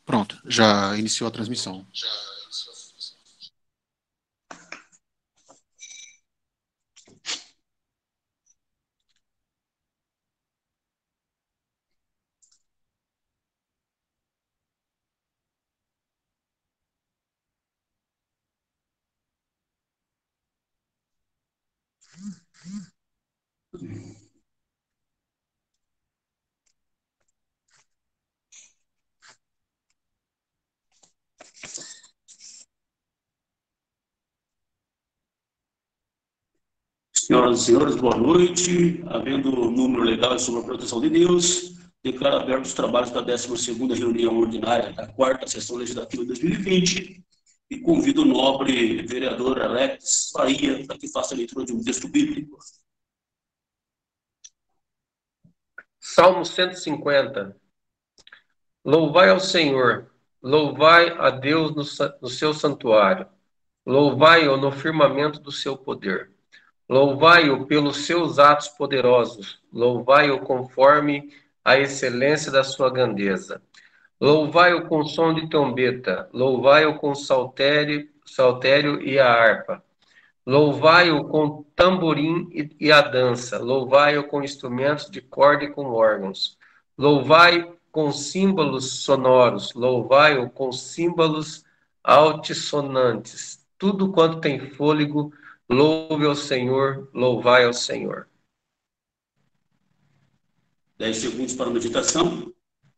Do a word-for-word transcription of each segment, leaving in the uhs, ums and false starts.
Pronto, já iniciou a transmissão. Senhoras e senhores, boa noite. Havendo número legal e sob a proteção de Deus, declaro abertos os trabalhos da décima segunda reunião ordinária da quarta sessão legislativa de dois mil e vinte e convido o nobre vereador Alex Faria para que faça a leitura de um texto bíblico. Salmo cento e cinquenta. Louvai ao Senhor, louvai a Deus no, no seu santuário, louvai-o no firmamento do seu poder. Louvai-o pelos seus atos poderosos, louvai-o conforme a excelência da sua grandeza. Louvai-o com som de trombeta, louvai-o com saltério, saltério e a harpa. Louvai-o com tamborim e, e a dança, louvai-o com instrumentos de corda e com órgãos. Louvai com símbolos sonoros, louvai-o com símbolos altissonantes. Tudo quanto tem fôlego, louve ao Senhor, louvai ao Senhor. Dez segundos para a meditação.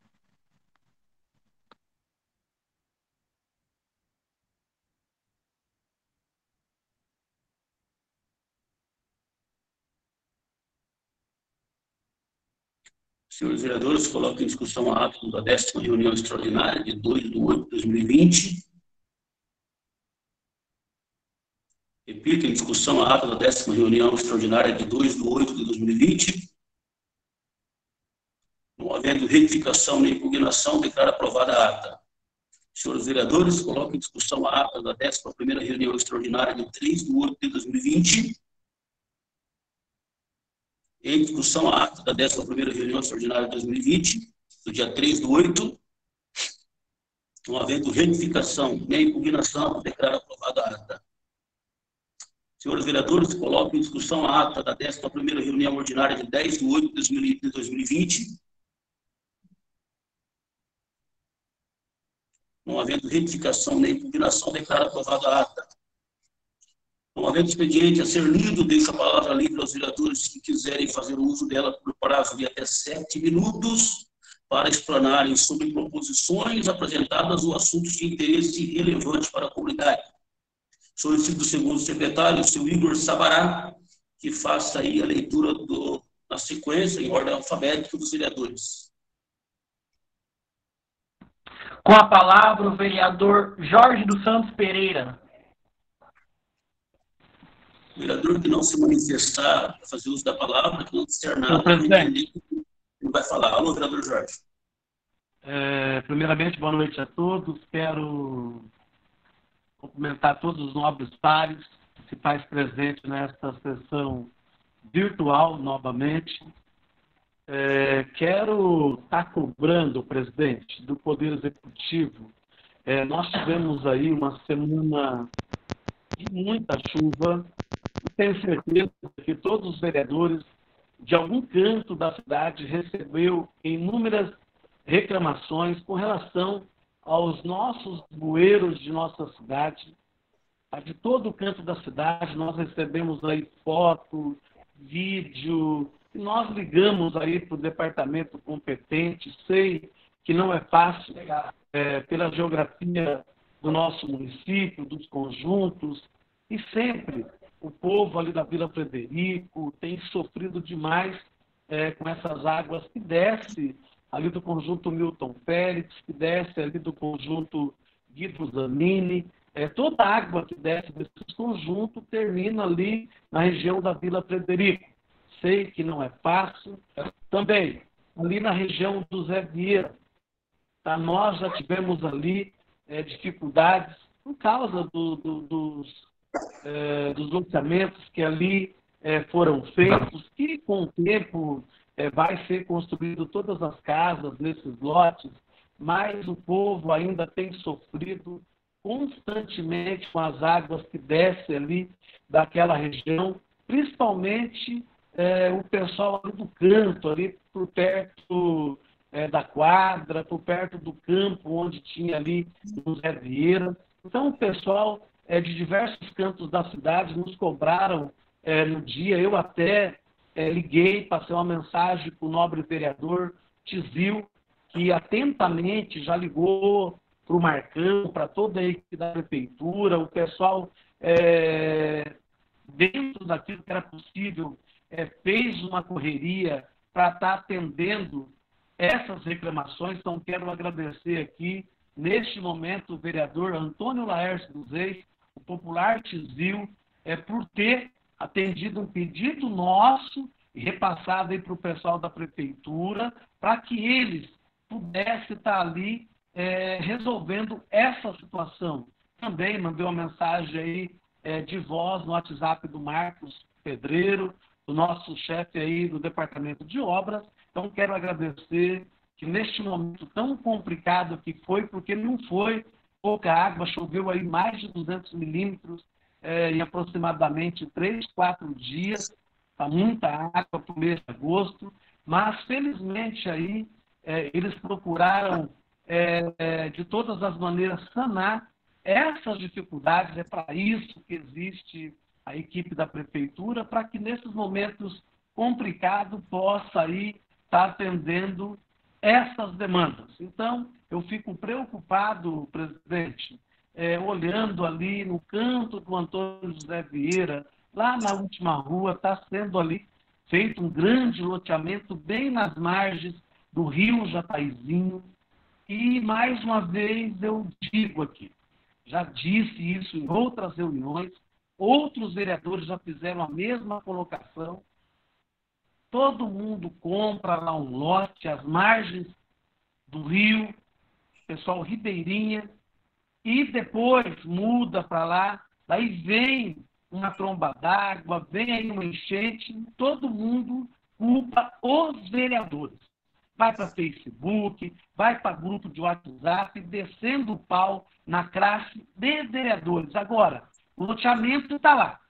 Senhores vereadores, coloquem em discussão a ato da décima reunião extraordinária de dois de oito de dois mil e vinte. Repito, em discussão a ata da décima reunião extraordinária de dois de oito de dois mil e vinte. Não havendo retificação nem impugnação, declaro aprovada a ata. Senhores vereadores, coloquem em discussão a ata da décima primeira reunião extraordinária de três de oito de dois mil e vinte. Em discussão a ata da décima primeira reunião extraordinária de dois mil e vinte, do dia três de oito. Não havendo retificação nem impugnação, declaro aprovada a ata. Senhores vereadores, coloquem em discussão a ata da décima primeira reunião ordinária de dez de oito de dois mil e vinte. Não havendo retificação nem impugnação, declaro aprovada a ata. Não havendo expediente a ser lido, deixo a palavra livre aos vereadores que quiserem fazer uso dela por prazo de até sete minutos para explanarem sobre proposições apresentadas ou assuntos de interesse relevante para a comunidade. Solicito o segundo secretário, o seu Igor Sabará, que faça aí a leitura do, na sequência, em ordem alfabética, dos vereadores. Com a palavra, o vereador Jorge dos Santos Pereira. O vereador que não se manifestar para fazer uso da palavra, que não disser nada, presidente, não vai falar. Alô, vereador Jorge. É, primeiramente, boa noite a todos. Quero cumprimentar todos os nobres pares, principais presentes nesta sessão virtual, novamente. É, quero estar cobrando, presidente, do Poder Executivo. É, nós tivemos aí uma semana de muita chuva e tenho certeza que todos os vereadores de algum canto da cidade recebeu inúmeras reclamações com relação aos nossos bueiros de nossa cidade. De todo o canto da cidade nós recebemos aí foto, vídeo, e nós ligamos aí para o departamento competente. Sei que não é fácil, é, pela geografia do nosso município, dos conjuntos, e sempre o povo ali da Vila Frederico tem sofrido demais é, com essas águas que descem ali do conjunto Milton Félix, que desce ali do conjunto Guido Zanini. É, toda a água que desce desse conjunto termina ali na região da Vila Frederico. Sei que não é fácil. Também, ali na região do Zé Vieira, tá? Nós já tivemos ali é, dificuldades por causa do, do, dos, é, dos loteamentos que ali é, foram feitos, que com o tempo é, vai ser construído todas as casas nesses lotes, mas o povo ainda tem sofrido constantemente com as águas que descem ali daquela região, principalmente é, o pessoal ali do canto, ali por perto é, da quadra, por perto do campo, onde tinha ali o Zé Vieira. Então, o pessoal é, de diversos cantos da cidade nos cobraram é, no dia. Eu até é, liguei, passei uma mensagem para o nobre vereador Tizil, que atentamente já ligou para o Marcão, para toda a equipe da prefeitura, o pessoal, é, dentro daquilo que era possível, é, fez uma correria para estar atendendo essas reclamações. Então, quero agradecer aqui, neste momento, o vereador Antônio Laércio dos Reis, o popular Tizil, é, por ter atendido um pedido nosso e repassado para o pessoal da prefeitura, para que eles pudessem estar ali é, resolvendo essa situação. Também mandei uma mensagem aí é, de voz no WhatsApp do Marcos Pedreiro, do nosso chefe aí do Departamento de Obras. Então, quero agradecer que neste momento tão complicado que foi, porque não foi pouca água, choveu aí mais de duzentos milímetros é, em aproximadamente três, quatro dias, está muita água para o mês de agosto, mas felizmente aí é, eles procuraram é, é, de todas as maneiras sanar essas dificuldades. É para isso que existe a equipe da prefeitura, para que nesses momentos complicados possa aí estar atendendo essas demandas. Então, eu fico preocupado, presidente, é, olhando ali no canto do Antônio José Vieira, lá na última rua, está sendo ali feito um grande loteamento bem nas margens do rio Jataizinho. E, mais uma vez, eu digo aqui, já disse isso em outras reuniões, outros vereadores já fizeram a mesma colocação. Todo mundo compra lá um lote às margens do rio, pessoal ribeirinha, e depois muda para lá, daí vem uma tromba d'água, vem aí uma enchente, todo mundo culpa os vereadores. Vai para Facebook, vai para grupo de WhatsApp, descendo o pau na classe de vereadores. Agora, o loteamento está lá.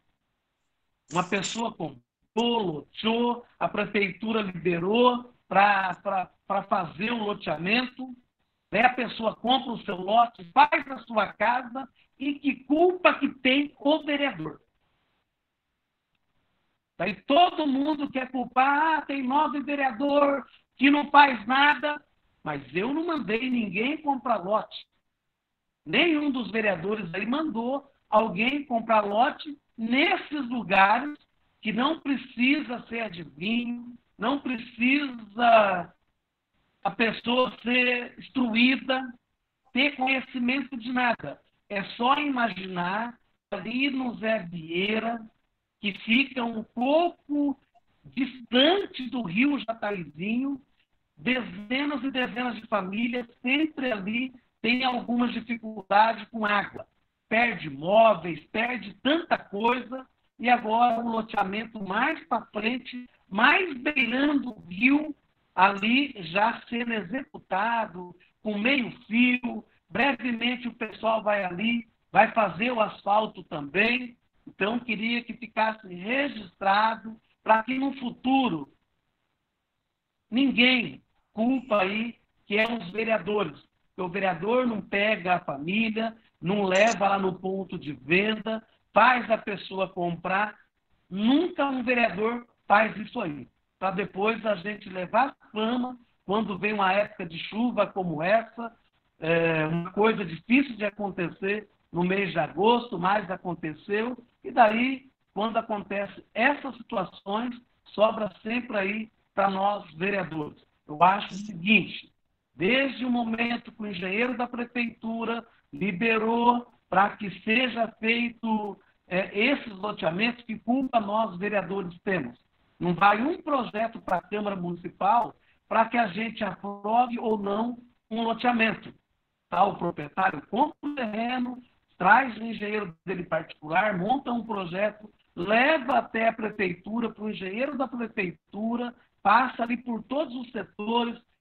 Uma pessoa comprou, loteou, a prefeitura liberou para fazer o loteamento, né? A pessoa compra o seu lote, faz a sua casa, e que culpa que tem o vereador? Daí todo mundo quer culpar, ah, tem nove vereador que não faz nada, mas eu não mandei ninguém comprar lote. Nenhum dos vereadores aí mandou alguém comprar lote nesses lugares que não precisa ser adivinho, não precisa a pessoa ser instruída, ter conhecimento de nada. É só imaginar ali no Zé Vieira, que fica um pouco distante do rio Jataizinho, dezenas e dezenas de famílias sempre ali têm algumas dificuldades com água. Perde móveis, perde tanta coisa, e agora um loteamento mais para frente, mais beirando o rio, ali já sendo executado, com meio fio. Brevemente o pessoal vai ali, vai fazer o asfalto também. Então, queria que ficasse registrado, para que no futuro ninguém culpa aí que é os vereadores. Porque o vereador não pega a família, não leva lá no ponto de venda, faz a pessoa comprar. Nunca um vereador faz isso aí, para depois a gente levar fama quando vem uma época de chuva como essa, é uma coisa difícil de acontecer no mês de agosto, mas aconteceu, e daí, quando acontece essas situações, sobra sempre aí para nós vereadores. Eu acho o seguinte, desde o momento que o engenheiro da prefeitura liberou para que seja feito é, esses loteamentos, que culpa nós vereadores temos. Não vai um projeto para a Câmara Municipal para que a gente aprove ou não um loteamento. Tá, o proprietário compra o terreno, traz o engenheiro dele particular, monta um projeto, leva até a prefeitura, para o engenheiro da prefeitura, passa ali por todos os setores,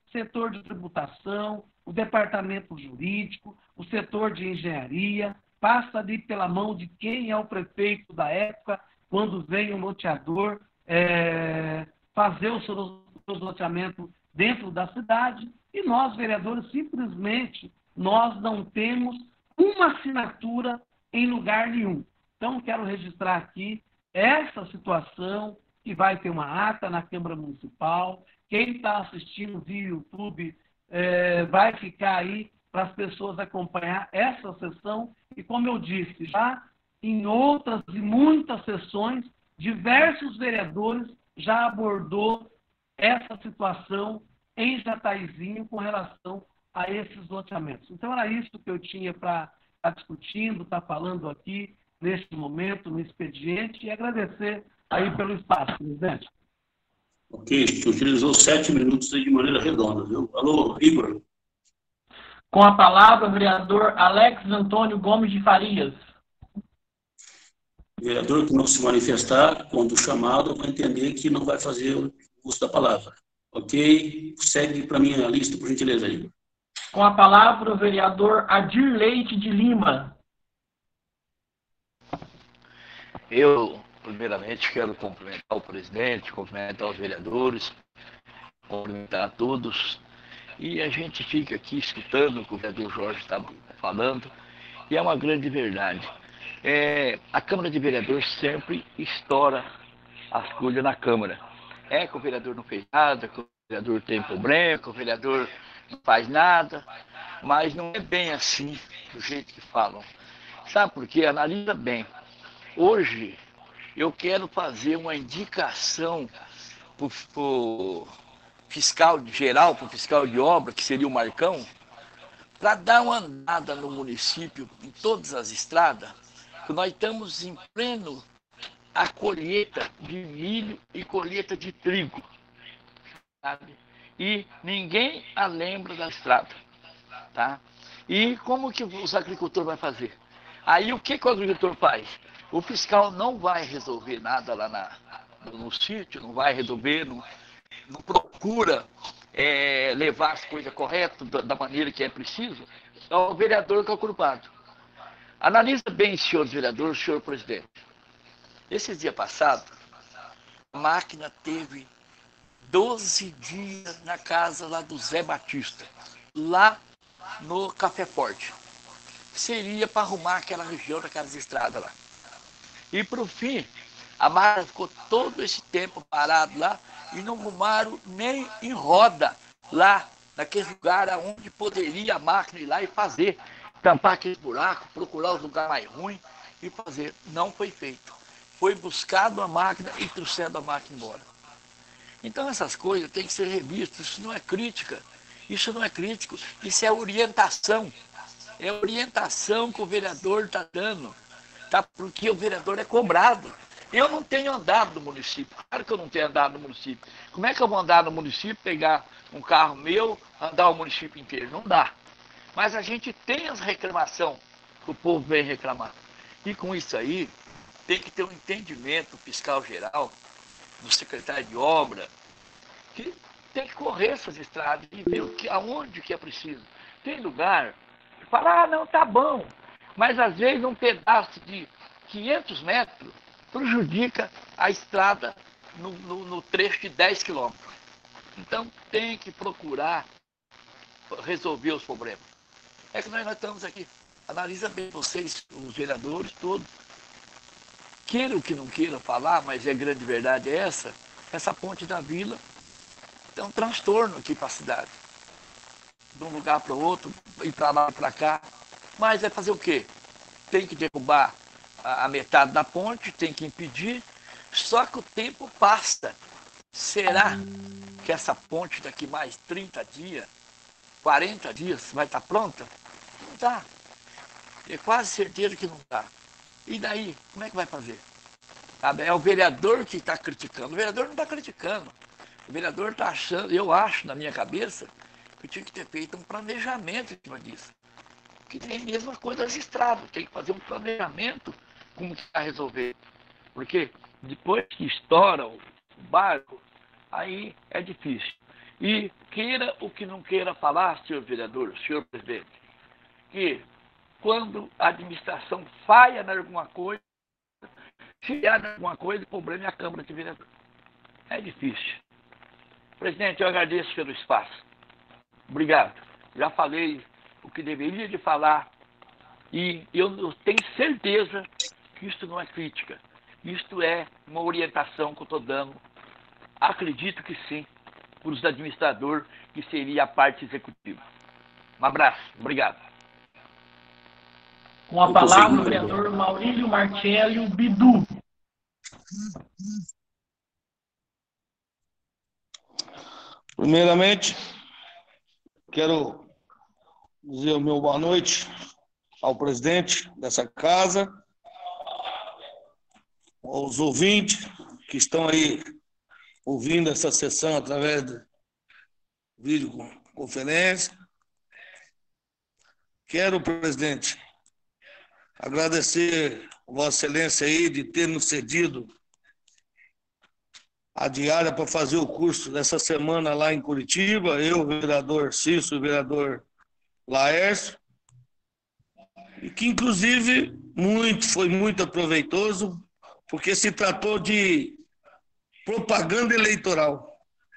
setor de tributação, o departamento jurídico, o setor de engenharia, passa ali pela mão de quem é o prefeito da época, quando vem o loteador é, fazer o seu, seu loteamento dentro da cidade, e nós, vereadores, simplesmente, nós não temos uma assinatura em lugar nenhum. Então, quero registrar aqui essa situação, que vai ter uma ata na Câmara Municipal. Quem está assistindo via YouTube é, vai ficar aí para as pessoas acompanhar essa sessão. E, como eu disse, já em outras e muitas sessões, diversos vereadores já abordou essa situação em Jataizinho com relação a esses loteamentos. Então, era isso que eu tinha para estar discutindo, estar falando aqui, neste momento, no expediente, e agradecer aí pelo espaço, presidente. Ok, você utilizou sete minutos aí de maneira redonda, viu? Alô, Igor. Com a palavra, o vereador Alex Antônio Gomes de Farias. Vereador que não se manifestar, quando chamado, vai entender que não vai fazer o uso da palavra. Ok? Segue para mim a lista, por gentileza, Igor. Com a palavra, o vereador Adir Leite de Lima. Eu, primeiramente, quero cumprimentar o presidente, cumprimentar os vereadores, cumprimentar a todos. E a gente fica aqui escutando o que o vereador Jorge está falando, e é uma grande verdade. É, a Câmara de Vereadores sempre estoura as coisas na Câmara. É que o vereador não fez nada, que o vereador tem problema, que o vereador não faz nada, mas não é bem assim, do jeito que falam. Sabe por quê? Analisa bem. Hoje, eu quero fazer uma indicação para o fiscal geral, para o fiscal de obra, que seria o Marcão, para dar uma andada no município, em todas as estradas, que nós estamos em pleno a colheita de milho e colheita de trigo, sabe? E ninguém a lembra da estrada, tá? E como que os agricultores vão fazer? Aí o que, que o agricultor faz? O fiscal não vai resolver nada lá na, no, no sítio, não vai resolver, não, não procura é, levar as coisas corretas da, da maneira que é preciso. É o vereador que é o culpado. Analisa bem, senhores vereadores, senhor presidente. Esses dias passados, a máquina teve doze dias na casa lá do Zé Batista, lá no Café Forte. Seria para arrumar aquela região daquelas estradas lá. E por fim, a máquina ficou todo esse tempo parado lá e não arrumaram nem em roda lá, naquele lugar onde poderia a máquina ir lá e fazer, tampar aqueles buracos, procurar os lugares mais ruins e fazer. Não foi feito. Foi buscado a máquina e trouxendo a máquina embora. Então essas coisas têm que ser revistas. Isso não é crítica. Isso não é crítico. Isso é orientação. É orientação que o vereador está dando. Tá? Porque o vereador é cobrado. Eu não tenho andado no município. Claro que eu não tenho andado no município. Como é que eu vou andar no município, pegar um carro meu, andar o município inteiro? Não dá. Mas a gente tem as reclamações que o povo vem reclamar. E com isso aí, tem que ter um entendimento fiscal geral, do secretário de obra, que tem que correr essas estradas e ver o que, aonde que é preciso. Tem lugar que fala, ah, não, tá bom. Mas às vezes um pedaço de quinhentos metros prejudica a estrada no, no, no trecho de dez quilômetros. Então tem que procurar resolver os problemas. É que nós, nós estamos aqui. Analisa bem vocês, os vereadores todos. Queiram que não queiram falar, mas a grande verdade é essa. Essa ponte da vila é um transtorno aqui para a cidade. De um lugar para o outro, ir para lá e para cá. Mas é fazer o quê? Tem que derrubar a, a metade da ponte, tem que impedir. Só que o tempo passa. Será que essa ponte daqui mais trinta dias, quarenta dias, vai estar pronta? Não está. É quase certeza que não está. E daí, como é que vai fazer? É o vereador que está criticando. O vereador não está criticando. O vereador está achando, eu acho, na minha cabeça, que tinha que ter feito um planejamento em cima disso. Que tem a mesma coisa das estradas. Tem que fazer um planejamento como que vai resolver. Porque depois que estoura o barco, aí é difícil. E queira o que não queira falar, senhor vereador, senhor presidente, que quando a administração falha em alguma coisa, se há alguma coisa, o problema é a Câmara de Vereadores. É difícil. Presidente, eu agradeço pelo espaço. Obrigado. Já falei o que deveria de falar e eu, eu tenho certeza que isto não é crítica. Isto é uma orientação que eu estou dando. Acredito que sim, para os administradores, que seria a parte executiva. Um abraço. Obrigado. Com a palavra o vereador Maurílio Marcelli Bidu. Primeiramente, quero dizer o meu boa noite ao presidente dessa casa, aos ouvintes que estão aí ouvindo essa sessão através de videoconferência. Quero, presidente, agradecer a Vossa Excelência aí de ter nos cedido a diária para fazer o curso dessa semana lá em Curitiba, eu, o vereador Cício, o vereador Laércio, e que, inclusive, muito, foi muito aproveitoso, porque se tratou de propaganda eleitoral.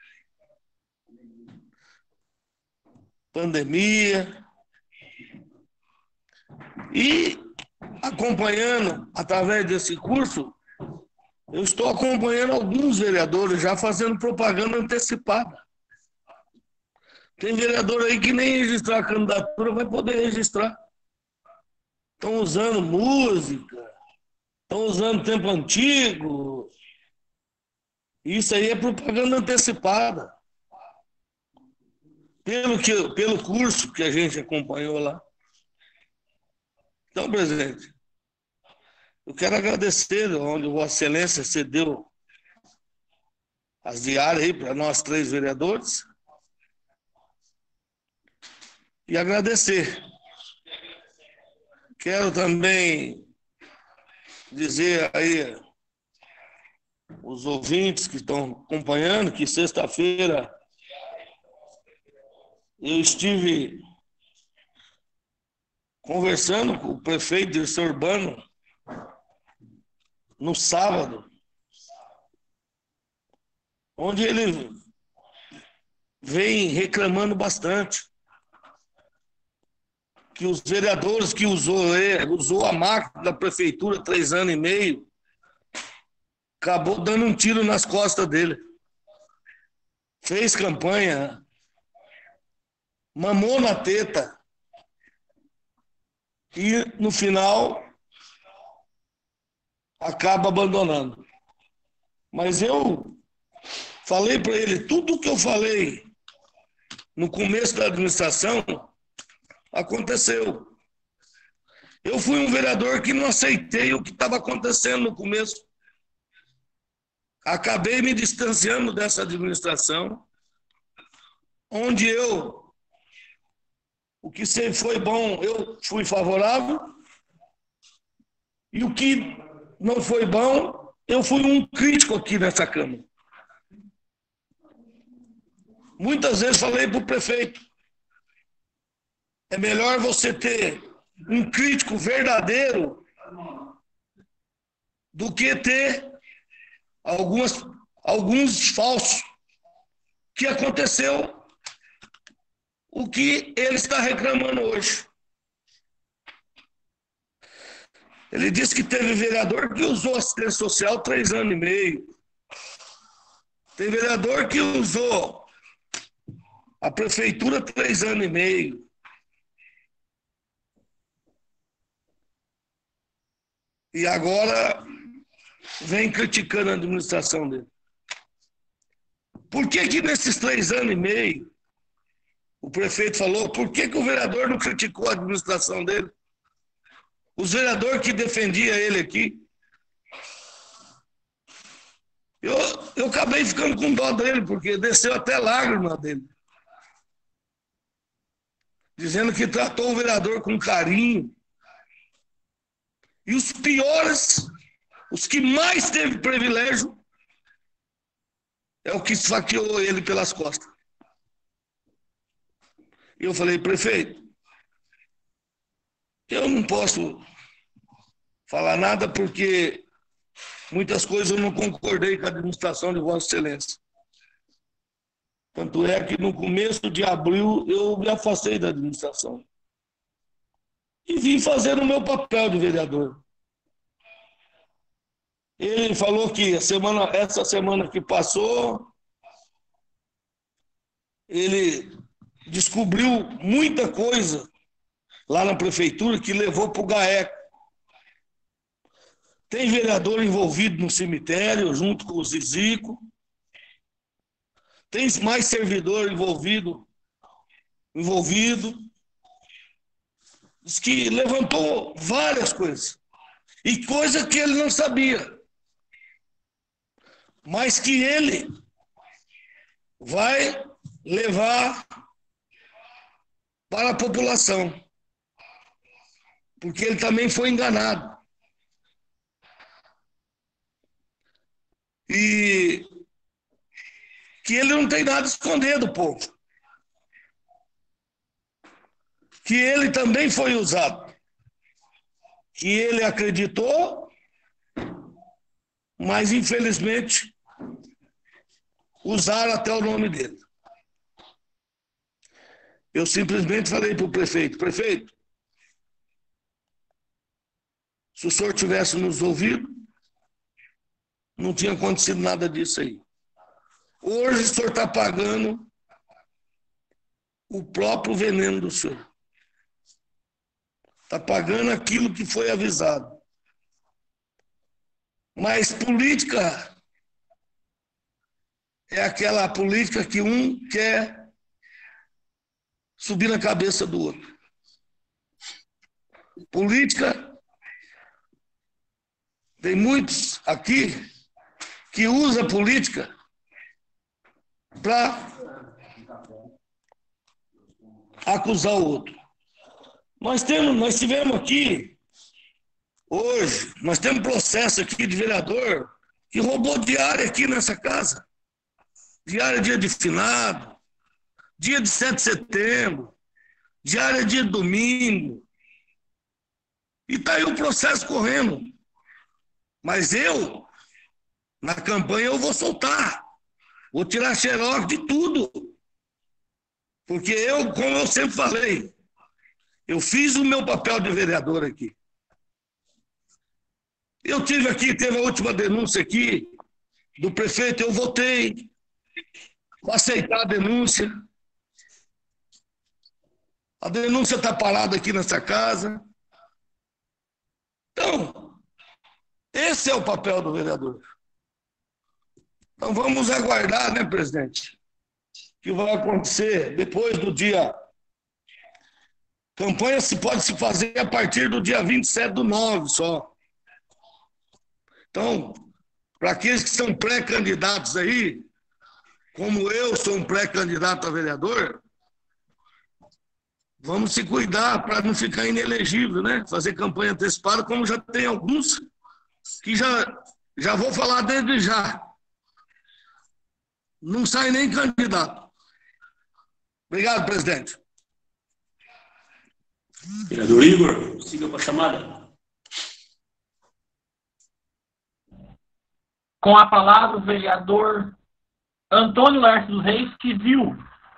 Pandemia. E, acompanhando, através desse curso, eu estou acompanhando alguns vereadores já fazendo propaganda antecipada. Tem vereador aí que nem registrar a candidatura vai poder registrar. Estão usando música, estão usando tempo antigo. Isso aí é propaganda antecipada. Pelo, que, pelo curso que a gente acompanhou lá. Então, presidente, eu quero agradecer onde Vossa Excelência cedeu as diárias aí para nós três vereadores. E agradecer. Quero também dizer aí os ouvintes que estão acompanhando que sexta-feira eu estive conversando com o prefeito Dirceu Urbano no sábado, onde ele vem reclamando bastante que os vereadores que usou, ele, usou a máquina da prefeitura três anos e meio, acabou dando um tiro nas costas dele. Fez campanha, mamou na teta e, no final, acaba abandonando. Mas eu falei para ele, tudo que eu falei no começo da administração aconteceu. Eu fui um vereador que não aceitei o que estava acontecendo no começo. Acabei me distanciando dessa administração, onde eu, o que sempre foi bom, eu fui favorável, e o que não foi bom, eu fui um crítico aqui nessa Câmara. Muitas vezes falei para o prefeito, é melhor você ter um crítico verdadeiro do que ter algumas, alguns falsos, que aconteceu o que ele está reclamando hoje. Ele disse que teve vereador que usou assistência social três anos e meio. Tem vereador que usou a prefeitura três anos e meio. E agora vem criticando a administração dele. Por que que nesses três anos e meio o prefeito falou, por que que o vereador não criticou a administração dele? Os vereadores que defendiam ele aqui. Eu, eu acabei ficando com dó dele, porque desceu até lágrima dele. Dizendo que tratou o vereador com carinho. E os piores, os que mais teve privilégio, é o que esfaqueou ele pelas costas. E eu falei, prefeito, eu não posso falar nada porque muitas coisas eu não concordei com a administração de Vossa Excelência. Tanto é que no começo de abril eu me afastei da administração. E vim fazer o meu papel de vereador. Ele falou que a semana, essa semana que passou, ele descobriu muita coisa lá na prefeitura que levou para o GAECO. Tem vereador envolvido no cemitério, junto com o Zizico. Tem mais servidor envolvido. envolvido. Diz que levantou várias coisas. E coisas que ele não sabia. Mas que ele vai levar para a população. Porque ele também foi enganado. E que ele não tem nada a esconder do povo. Que ele também foi usado. Que ele acreditou, mas infelizmente usaram até o nome dele. Eu simplesmente falei para o prefeito, prefeito, se o senhor tivesse nos ouvido, não tinha acontecido nada disso aí. Hoje o senhor está pagando o próprio veneno do senhor. Está pagando aquilo que foi avisado. Mas política é aquela política que um quer subir na cabeça do outro. Política, tem muitos aqui que usam política para acusar o outro. Nós, temos, nós tivemos aqui, hoje, nós temos processo aqui de vereador que roubou diária aqui nessa casa. Diária dia de finado, dia de sete de setembro, diária dia de domingo. E está aí o processo correndo. Mas eu, na campanha, eu vou soltar. Vou tirar xerox de tudo. Porque eu, como eu sempre falei, eu fiz o meu papel de vereador aqui. Eu tive aqui, teve a última denúncia aqui do prefeito, eu votei para aceitar a denúncia. A denúncia está parada aqui nessa casa. Então, esse é o papel do vereador. Então vamos aguardar, né, presidente? O que vai acontecer depois do dia... Campanha se pode se fazer a partir do dia vinte e sete do nove só. Então, para aqueles que são pré-candidatos aí, como eu sou um pré-candidato a vereador, vamos se cuidar para não ficar inelegível, né? Fazer campanha antecipada, como já tem alguns que já, já vou falar desde já. Não sai nem candidato. Obrigado, presidente. Vereador Igor, siga com a chamada. Com a palavra o vereador Antônio Laércio dos Reis, que viu.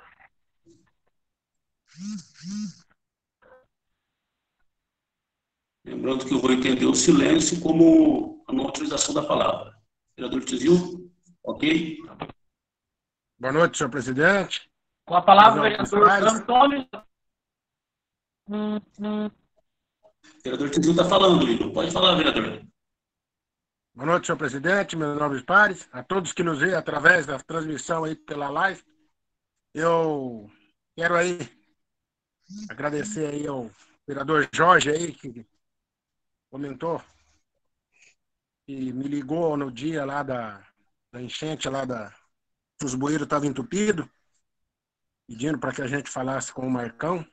Lembrando que eu vou entender o silêncio como a não utilização da palavra. Vereador Tizil, ok? Boa noite, senhor presidente. Com a palavra o vereador Antônio... Hum, hum. Vereador Tizil está falando, Igor. Pode falar, vereador. Boa noite, senhor presidente, meus nobres pares, a todos que nos veem através da transmissão aí pela live. Eu quero aí agradecer aí ao vereador Jorge aí, que comentou e me ligou no dia lá da, da enchente, lá da que os bueiros estavam entupidos, pedindo para que a gente falasse com o Marcão.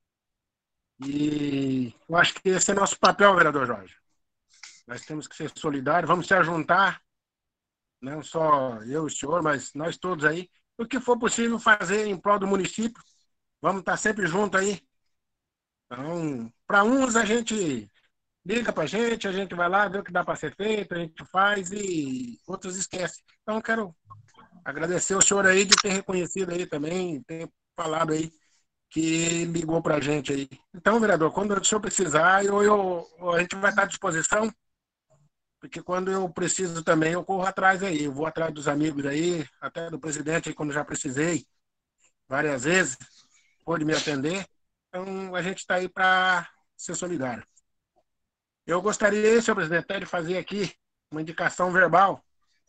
E eu acho que esse é nosso papel, vereador Jorge. Nós temos que ser solidários, vamos se ajuntar, não só eu e o senhor, mas nós todos aí, o que for possível fazer em prol do município, vamos estar sempre juntos aí. Então, para uns a gente liga para a gente, a gente vai lá, vê o que dá para ser feito, a gente faz e outros esquecem. Então, quero agradecer o senhor aí de ter reconhecido aí também, ter falado aí que ligou para a gente aí. Então, vereador, quando o senhor precisar, eu, eu, a gente vai estar à disposição, porque quando eu preciso também, eu corro atrás aí, eu vou atrás dos amigos aí, até do presidente aí, quando já precisei, várias vezes, pôde me atender. Então, a gente está aí para ser solidário. Eu gostaria, senhor presidente, de fazer aqui uma indicação verbal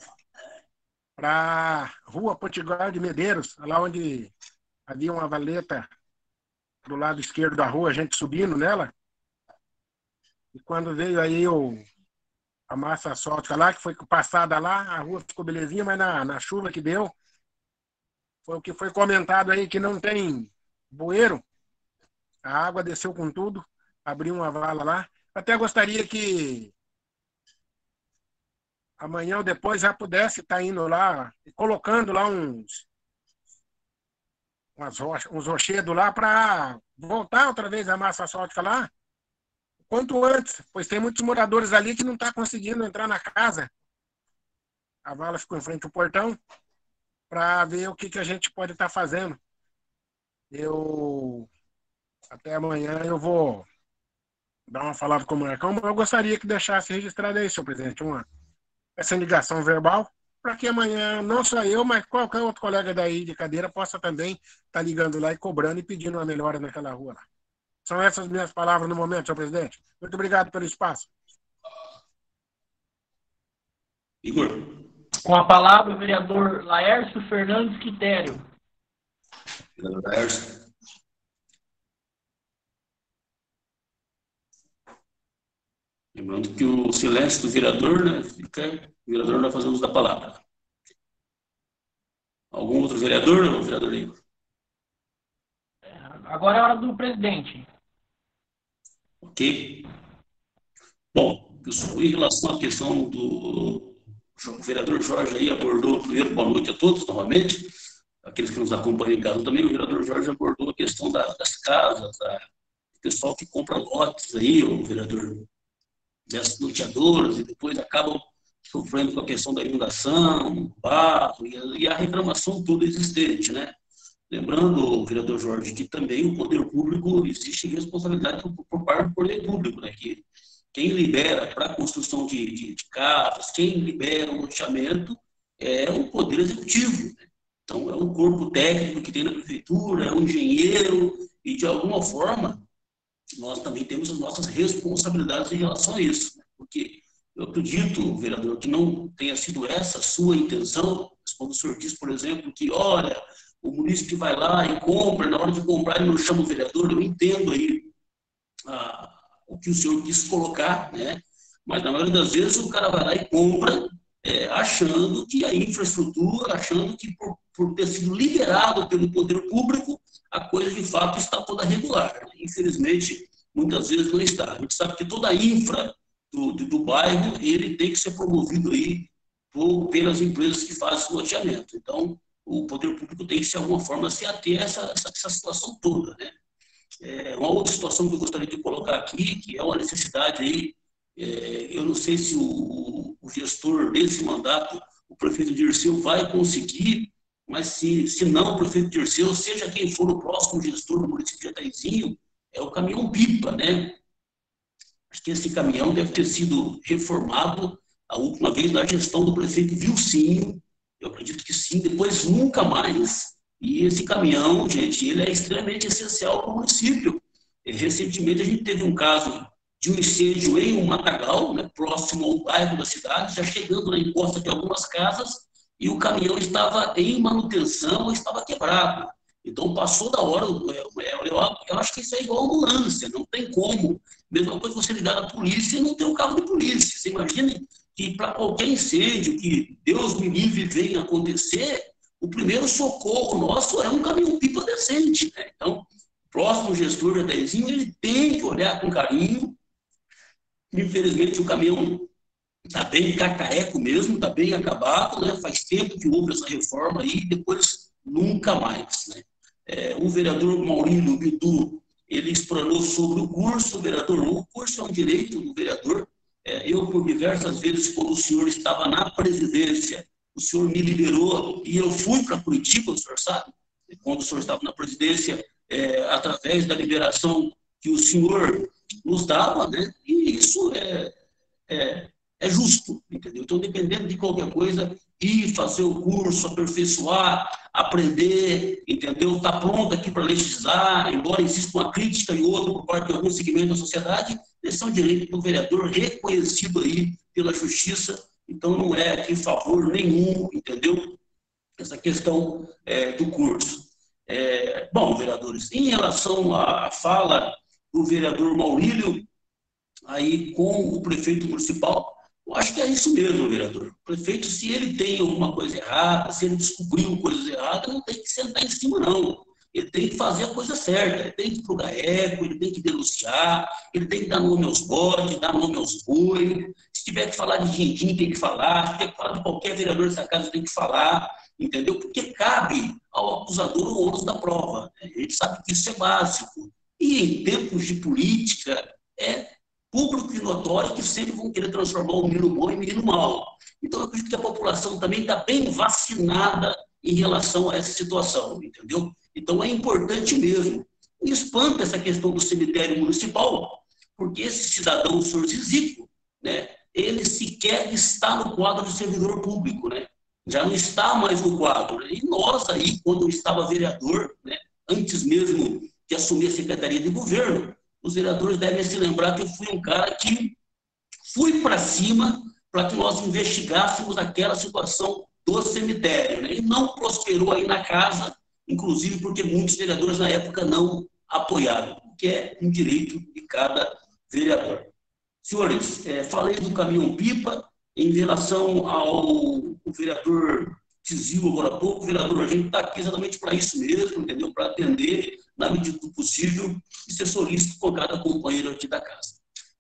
para a Rua Potiguar de Medeiros, lá onde havia uma valeta do lado esquerdo da rua, a gente subindo nela. E quando veio aí o, a massa asfáltica lá, que foi passada lá, a rua ficou belezinha, mas na, na chuva que deu, foi o que foi comentado aí, que não tem bueiro. A água desceu com tudo, abriu uma vala lá. Até gostaria que amanhã ou depois já pudesse estar indo lá e colocando lá uns, umas rochas, uns rochedos lá para voltar outra vez a massa asfáltica lá, quanto antes, pois tem muitos moradores ali que não estão tá conseguindo entrar na casa. A vala ficou em frente ao portão para ver o que, que a gente pode estar tá fazendo. Eu até amanhã eu vou dar uma falada com o Marcão, mas eu gostaria que deixasse registrado aí, senhor presidente, uma, essa ligação verbal, para que amanhã não só eu, mas qualquer outro colega daí de cadeira possa também estar tá ligando lá e cobrando e pedindo uma melhora naquela rua lá. São essas minhas palavras no momento, senhor presidente. Muito obrigado pelo espaço. Igor. Com a palavra, o vereador Laércio Fernandes Quitério. Vereador Laércio. Lembrando que o silêncio do vereador, né, fica, o vereador vai fazer uso da palavra. Algum outro vereador ou vereador Igor? Agora é a hora do presidente. Ok. Bom, pessoal, em relação à questão do o vereador Jorge aí abordou, primeiro, boa noite a todos, novamente, aqueles que nos acompanham em casa também, o vereador Jorge abordou a questão da, das casas, da, do pessoal que compra lotes aí, o vereador dessas loteadoras, e depois acabam sofrendo com a questão da inundação, barro, e a, e a reclamação toda existente, né? Lembrando, vereador Jorge, que também o poder público, existe responsabilidade por, por parte do poder público, né? Que quem libera para a construção de, de, de casas, quem libera o loteamento é o poder executivo, né? Então, é um corpo técnico que tem na prefeitura, é um engenheiro, e de alguma forma nós também temos as nossas responsabilidades em relação a isso, né? Porque eu acredito, vereador, que não tenha sido essa a sua intenção, quando o senhor diz, por exemplo, que, olha, o município vai lá e compra, na hora de comprar ele não chama o vereador, eu entendo aí ah, o que o senhor quis colocar, né? Mas na maioria das vezes o cara vai lá e compra, é, achando que a infraestrutura, achando que por, por ter sido liberado pelo poder público, a coisa de fato está toda regular. Infelizmente, muitas vezes não está. A gente sabe que toda a infra do, do, do bairro, ele tem que ser promovido aí por, pelas empresas que fazem o loteamento. Então, o poder público tem que, de alguma forma, se ater a essa, essa, essa situação toda, né? É, uma outra situação que eu gostaria de colocar aqui, que é uma necessidade aí, é, eu não sei se o, o gestor desse mandato, o prefeito Dirceu, vai conseguir, mas se, se não o prefeito Dirceu, seja quem for o próximo gestor do município de Jataizinho, é o caminhão-pipa, né? Acho que esse caminhão deve ter sido reformado a última vez na gestão do prefeito Vilcinho. Eu acredito que sim, depois nunca mais. E esse caminhão, gente, ele é extremamente essencial para o município. Recentemente a gente teve um caso de um incêndio em um matagal, né, próximo ao bairro da cidade, já chegando na encosta de algumas casas, e o caminhão estava em manutenção, estava quebrado. Então passou da hora, eu, eu, eu acho que isso é igual a ambulância, não tem como. Mesma coisa você ligar na polícia e não ter um carro de polícia. Você imagina que para qualquer incêndio que Deus me livre venha acontecer, o primeiro socorro nosso é um caminhão-pipa decente, né? Então, o próximo gestor de Jataizinho, ele tem que olhar com carinho. Infelizmente, o caminhão está bem cacareco mesmo, está bem acabado, né? Faz tempo que houve essa reforma aí, depois nunca mais, né? É, o vereador Maurílio Bidu, ele explanou sobre o curso, vereador, o curso é um direito do vereador. É, eu, por diversas vezes, quando o senhor estava na presidência, o senhor me liberou e eu fui para Curitiba, o senhor sabe, quando o senhor estava na presidência, é, através da liberação que o senhor nos dava, né? E isso é, é, é justo, entendeu? Então, dependendo de qualquer coisa, ir fazer o curso, aperfeiçoar, aprender, entendeu? Está pronto aqui para legislar, embora exista uma crítica e outra por parte de algum segmento da sociedade, esse é um direito do vereador reconhecido aí pela justiça, então não é aqui favor nenhum, entendeu? Essa questão é, do curso. É, bom, vereadores, em relação à fala do vereador Maurílio, aí com o prefeito municipal, eu acho que é isso mesmo, vereador. O prefeito, se ele tem alguma coisa errada, se ele descobriu coisas erradas, não tem que sentar em cima, não. Ele tem que fazer a coisa certa, ele tem que plugar eco, ele tem que denunciar, ele tem que dar nome aos bodes, dar nome aos bois. Se tiver que falar de din-din, tem que falar. Se tiver que falar de qualquer vereador dessa casa, tem que falar, entendeu? Porque cabe ao acusador o ônus da prova. A gente sabe que isso é básico. E em tempos de política, é público e notório que sempre vão querer transformar o menino bom em menino mau. Então, eu acredito que a população também está bem vacinada em relação a essa situação, entendeu? Então, é importante mesmo. Me espanta essa questão do cemitério municipal, porque esse cidadão, o senhor Zizico, né, ele sequer está no quadro de servidor público, né? Já não está mais no quadro. E nós aí, quando eu estava vereador, né, antes mesmo de assumir a Secretaria de Governo, os vereadores devem se lembrar que eu fui um cara que fui para cima para que nós investigássemos aquela situação do cemitério, né? E não prosperou aí na casa, inclusive porque muitos vereadores na época não apoiaram, o que é um direito de cada vereador. Senhores, é, falei do caminhão-pipa em relação ao vereador Tizil agora há pouco. Vereador, a gente está aqui exatamente para isso mesmo, entendeu? Para atender na medida do possível e ser solícito com cada companheiro aqui da casa.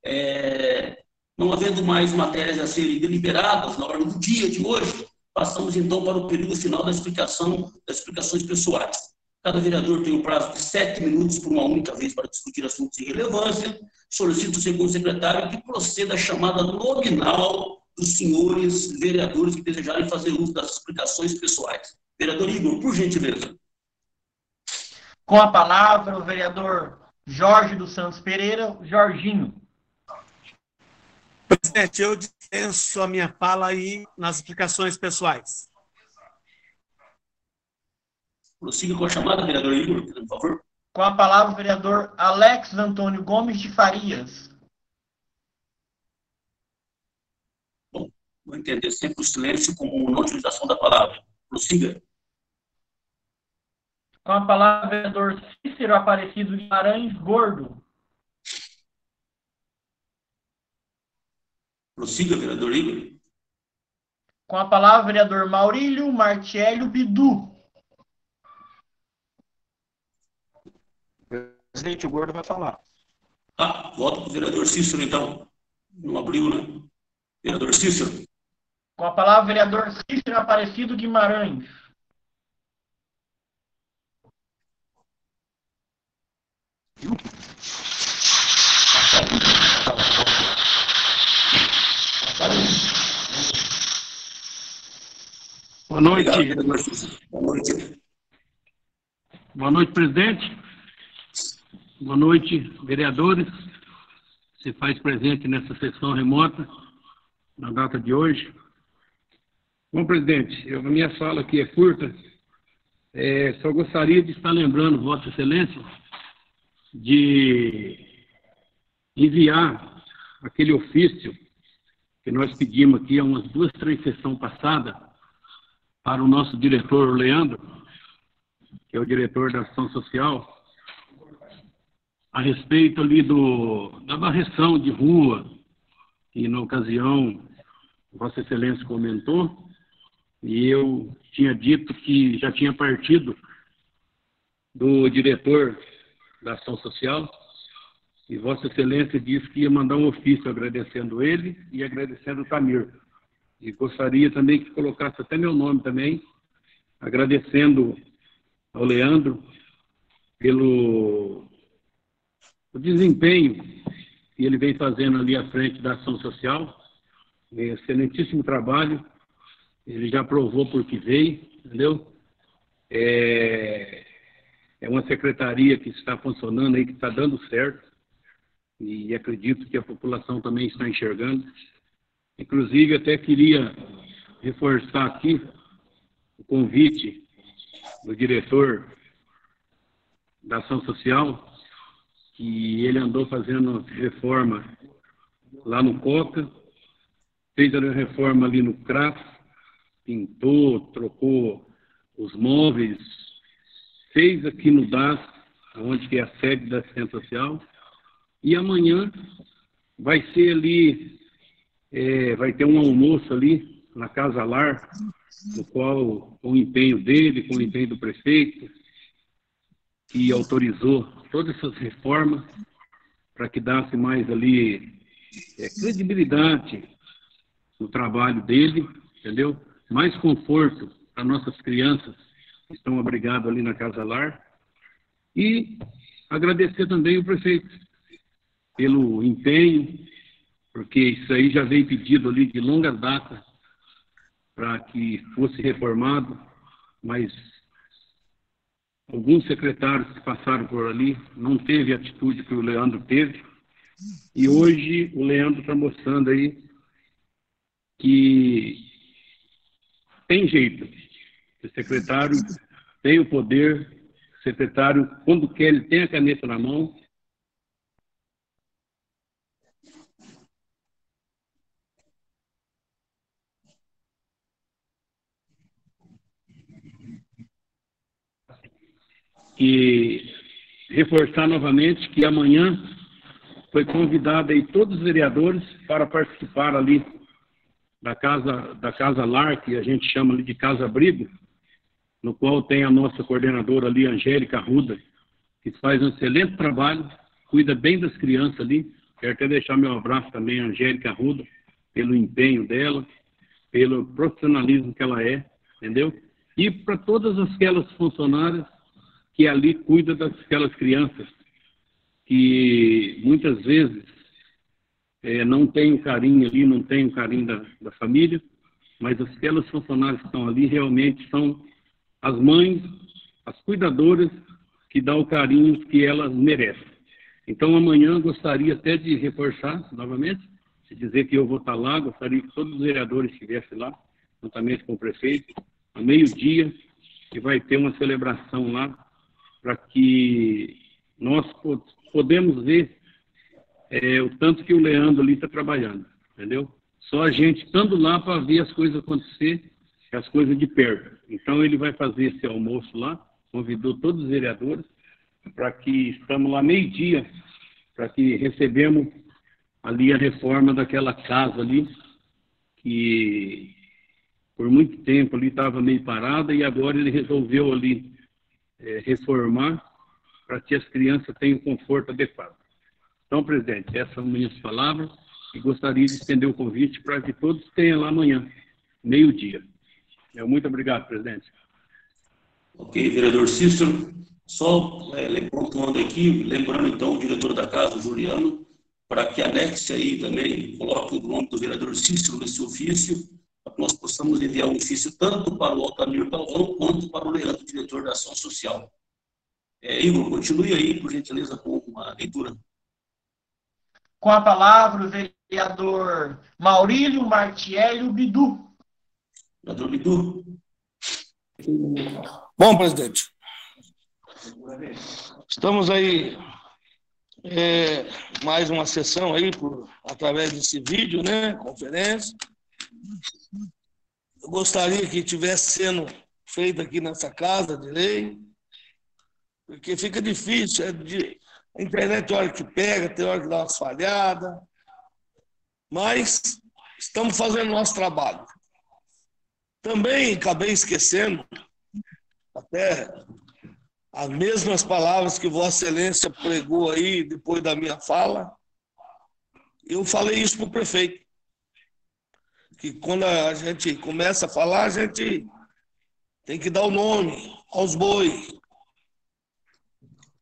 É, não havendo mais matérias a serem deliberadas na ordem do dia de hoje, passamos então para o período final da explicação, das explicações pessoais. Cada vereador tem um prazo de sete minutos por uma única vez para discutir assuntos de relevância. Solicito o segundo secretário que proceda a chamada nominal dos senhores vereadores que desejarem fazer uso das explicações pessoais. Vereador Igor, por gentileza. Com a palavra, o vereador Jorge dos Santos Pereira. Jorginho. Presidente, eu dispenso a minha fala aí nas explicações pessoais. Prossiga com a chamada, vereador Igor, por favor. Com a palavra, o vereador Alex Antônio Gomes de Farias. Bom, vou entender sempre o silêncio como não utilização da palavra. Prossiga. Com a palavra, o vereador Cícero Aparecido Guimarães Gordo. Prossiga, vereador Igor. Com a palavra, o vereador Maurílio Martiello Bidu. Presidente, o Gordo vai falar. Ah, volta para o vereador Cícero, então. Não abriu, né? Vereador Cícero. Com a palavra, o vereador Cícero Aparecido Guimarães. Boa noite. Obrigado, Boa noite. Boa noite, presidente. Boa noite, vereadores. Se faz presente nessa sessão remota, na data de hoje. Bom, presidente, eu, a minha fala aqui é curta. É, só gostaria de estar lembrando, Vossa Excelência, de enviar aquele ofício que nós pedimos aqui há umas duas, três sessões passadas para o nosso diretor Leandro, que é o diretor da Ação Social, a respeito ali do, da varreção de rua, que na ocasião Vossa Excelência comentou, e eu tinha dito que já tinha partido do diretor da Ação Social, e Vossa Excelência disse que ia mandar um ofício agradecendo ele e agradecendo o Tamir. E gostaria também que colocasse até meu nome também, agradecendo ao Leandro pelo o desempenho que ele vem fazendo ali à frente da ação social. Excelentíssimo trabalho. Ele já provou por que veio, entendeu? É, é uma secretaria que está funcionando aí, que está dando certo. E acredito que a população também está enxergando. Inclusive, até queria reforçar aqui o convite do diretor da ação social, que ele andou fazendo reforma lá no Coca, fez a reforma ali no C R A F, pintou, trocou os móveis, fez aqui no D A S, onde que é a sede da assistência social, e amanhã vai ser ali, é, vai ter um almoço ali na Casa Lar, no qual, com o empenho dele, com o empenho do prefeito, que autorizou todas essas reformas para que desse mais ali é, credibilidade no trabalho dele, entendeu? Mais conforto para nossas crianças que estão abrigadas ali na Casa Lar. E agradecer também o prefeito pelo empenho, porque isso aí já veio pedido ali de longa data para que fosse reformado, mas alguns secretários que passaram por ali não teve a atitude que o Leandro teve. E hoje o Leandro está mostrando aí que tem jeito. O secretário tem o poder, o secretário, quando quer, ele tem a caneta na mão. E reforçar novamente que amanhã foi convidado aí todos os vereadores para participar ali da casa, da Casa Lar, que a gente chama ali de Casa Abrigo, no qual tem a nossa coordenadora ali, Angélica Arruda, que faz um excelente trabalho, cuida bem das crianças ali. Quero até deixar meu abraço também à Angélica Arruda, pelo empenho dela, pelo profissionalismo que ela é, entendeu? E para todas aquelas funcionárias que ali cuida daquelas crianças que muitas vezes é, não tem o carinho ali, não tem o carinho da, da família, mas aquelas funcionárias que estão ali realmente são as mães, as cuidadoras que dão o carinho que elas merecem. Então amanhã gostaria até de reforçar novamente, de dizer que eu vou estar lá, gostaria que todos os vereadores estivessem lá, juntamente com o prefeito, ao meio-dia, que vai ter uma celebração lá, para que nós podemos ver é, o tanto que o Leandro ali está trabalhando, entendeu? Só a gente estando lá para ver as coisas acontecer, as coisas de perto. Então ele vai fazer esse almoço lá, convidou todos os vereadores, para que estamos lá meio-dia, para que recebemos ali a reforma daquela casa ali, que por muito tempo ali estava meio parada, e agora ele resolveu ali É, reformar para que as crianças tenham conforto adequado. Então, presidente, essas são minhas palavras e gostaria de estender o convite para que todos tenham lá amanhã, meio-dia. Muito obrigado, presidente. Ok, vereador Cícero. Só é, pontuando aqui, lembrando então o diretor da casa, Juliano, para que anexe aí também, coloque o nome do vereador Cícero nesse ofício, para que nós possamos enviar um ofício tanto para o Altamir Galvão quanto para o Leandro, diretor da Ação Social. É, Igor, continue aí, por gentileza, com uma leitura. Com a palavra, o vereador Maurílio Martiello Bidu. Vereador Bidu. Bom, presidente, estamos aí, é, mais uma sessão aí, por, através desse vídeo, né, conferência. Eu gostaria que tivesse sendo feito aqui nessa casa de lei, porque fica difícil, é de, a internet tem hora que pega, tem hora que dá umas falhadas, mas estamos fazendo nosso trabalho. Também acabei esquecendo, até as mesmas palavras que Vossa Excelência pregou aí depois da minha fala, eu falei isso para o prefeito, que quando a gente começa a falar, a gente tem que dar o nome aos bois.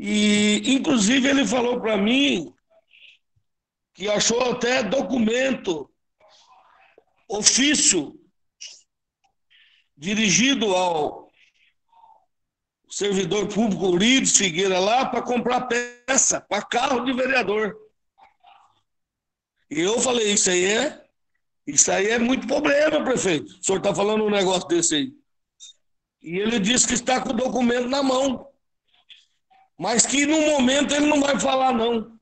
E, inclusive, ele falou para mim que achou até documento, ofício, dirigido ao servidor público Eurides Figueira lá para comprar peça para carro de vereador. E eu falei, isso aí é, isso aí é muito problema, prefeito. O senhor está falando um negócio desse aí. E ele disse que está com o documento na mão. Mas que no momento ele não vai falar, não.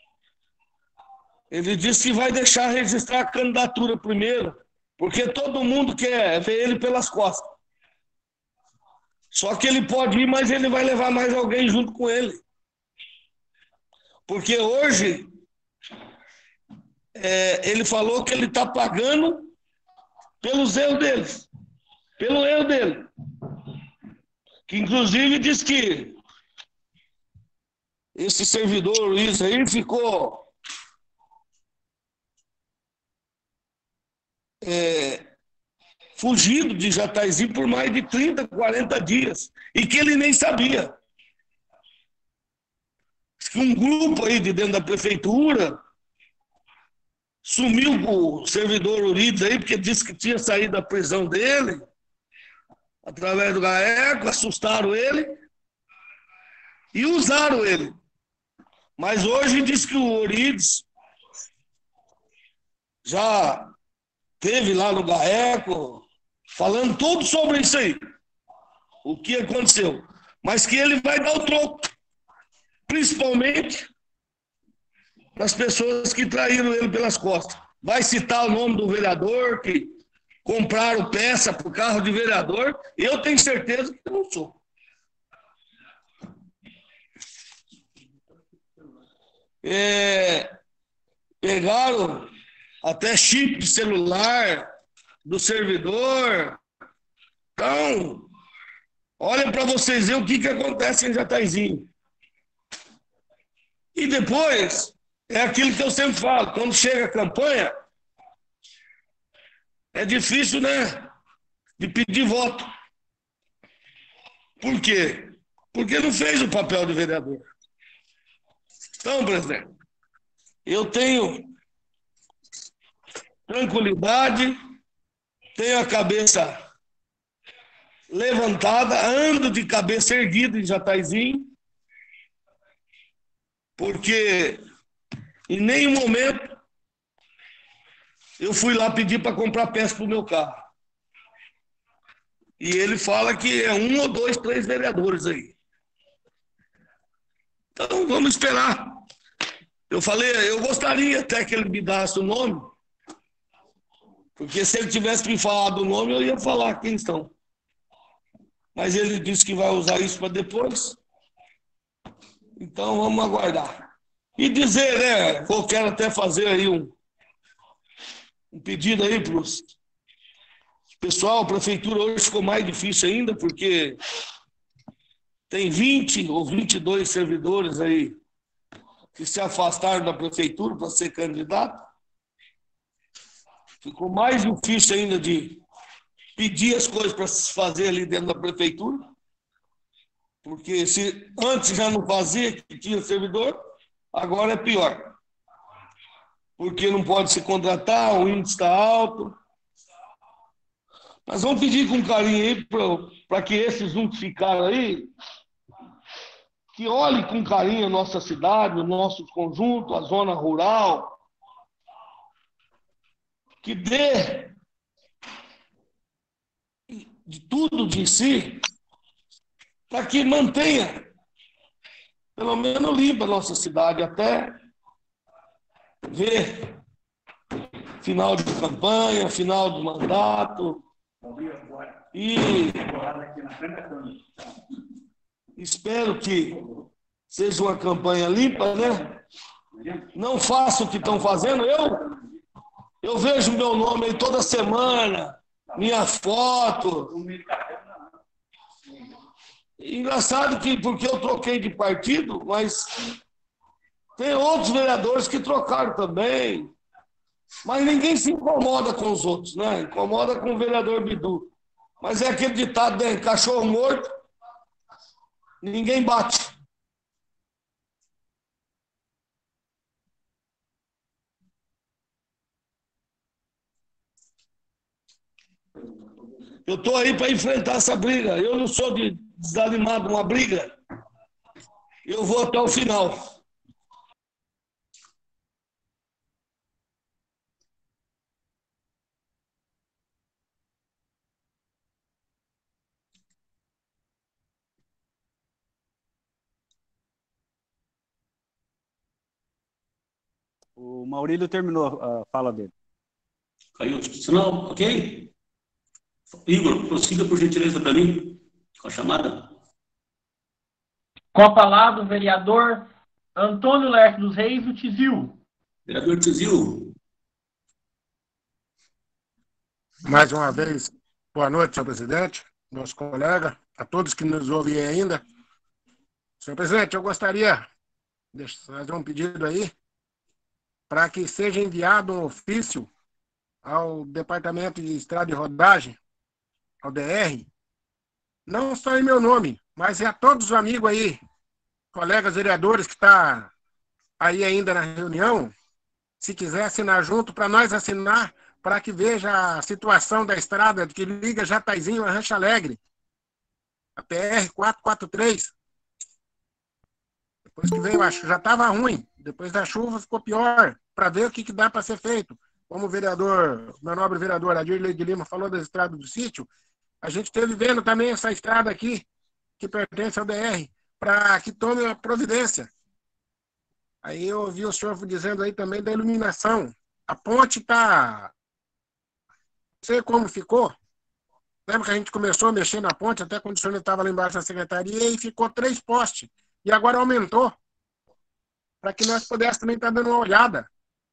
Ele disse que vai deixar registrar a candidatura primeiro, porque todo mundo quer ver ele pelas costas. Só que ele pode ir, mas ele vai levar mais alguém junto com ele. Porque hoje, é, ele falou que ele está pagando pelos erros deles. Pelo erro dele. Que inclusive diz que esse servidor Luiz aí ficou é, fugido de Jataizinho por mais de trinta, quarenta dias. E que ele nem sabia. Um grupo aí de dentro da prefeitura sumiu com o servidor Eurides aí, porque disse que tinha saído da prisão dele, através do GAECO, assustaram ele e usaram ele. Mas hoje diz que o Eurides já teve lá no GAECO falando tudo sobre isso aí, o que aconteceu. Mas que ele vai dar o troco, principalmente das pessoas que traíram ele pelas costas. Vai citar o nome do vereador, que compraram peça para o carro de vereador. Eu tenho certeza que eu não sou. É, pegaram até chip de celular do servidor. Então, olha para vocês verem o que, que acontece em Jataizinho. E depois, é aquilo que eu sempre falo, quando chega a campanha, é difícil, né, de pedir voto. Por quê? Porque não fez o papel de vereador. Então, presidente, eu tenho tranquilidade, tenho a cabeça levantada, ando de cabeça erguida em Jataizinho, porque em nenhum momento eu fui lá pedir para comprar peça para o meu carro. E ele fala que é um ou dois, três vereadores aí. Então, vamos esperar. Eu falei, eu gostaria até que ele me desse o nome, porque se ele tivesse me falado o nome, eu ia falar quem estão. Mas ele disse que vai usar isso para depois. Então, vamos aguardar. E dizer, né, eu quero até fazer aí um, um pedido aí para os pessoal, a prefeitura hoje ficou mais difícil ainda, porque tem vinte ou vinte e dois servidores aí que se afastaram da prefeitura para ser candidato. Ficou mais difícil ainda de pedir as coisas para se fazer ali dentro da prefeitura, porque se antes já não fazia, que tinha servidor, agora é pior. Porque não pode se contratar, o índice está alto. Mas vamos pedir com carinho aí para que esses um que ficaram aí, que olhem com carinho a nossa cidade, o nosso conjunto, a zona rural, que dê de tudo de si, para que mantenha, pelo menos limpa a nossa cidade, até ver final de campanha, final do mandato. E espero que seja uma campanha limpa, né? Não façam o que estão fazendo. Eu, eu vejo meu nome aí toda semana, minha foto. Engraçado que, porque eu troquei de partido, mas tem outros vereadores que trocaram também. Mas ninguém se incomoda com os outros, né? Incomoda com o vereador Bidu. Mas é aquele ditado, né? Cachorro morto, ninguém bate. Eu estou aí para enfrentar essa briga. Eu não sou de desanimado uma briga. Eu vou até o final. O Maurílio terminou a fala dele. Caiu o sinal, ok? Igor, prossiga por gentileza para mim, com a chamada. Com a palavra, o vereador Antônio Lerche dos Reis, o Tizil. Vereador Tizil. Mais uma vez, boa noite, senhor presidente, nosso colega, a todos que nos ouvem ainda. Senhor presidente, eu gostaria de fazer um pedido aí para que seja enviado um ofício ao Departamento de Estrada e Rodagem, ao D R, não só em meu nome, mas é a todos os amigos aí, colegas vereadores que estão aí ainda na reunião, se quiser assinar junto, para nós assinar, para que veja a situação da estrada que liga Jataizinho a Rancho Alegre, a P R quatrocentos e quarenta e três. Depois que veio, acho que já estava ruim, depois da chuva ficou pior, para ver o que, que dá para ser feito. Como o vereador, meu nobre vereador Adirley de Lima falou das estradas do sítio, a gente esteve vendo também essa estrada aqui, que pertence ao D R, para que tome a providência. Aí eu ouvi o senhor dizendo aí também da iluminação. A ponte está... Não sei como ficou. Lembra que a gente começou a mexer na ponte, até quando o senhor estava lá embaixo na secretaria, e ficou três postes. E agora aumentou. Para que nós pudéssemos também estar dando uma olhada.